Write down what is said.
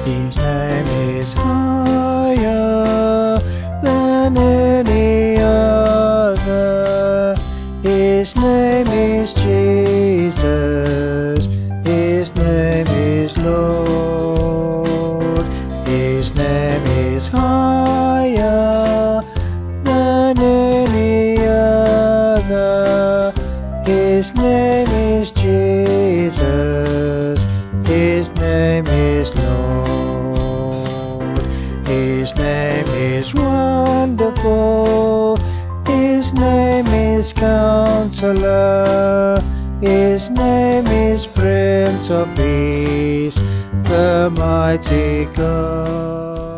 His name is higher than any other. His name is Jesus. His name is Lord. His name is higher than any other. His name is Jesus. His name is Lord. His name is wonderful. His name is Counselor. His name is Prince of Peace, the mighty God.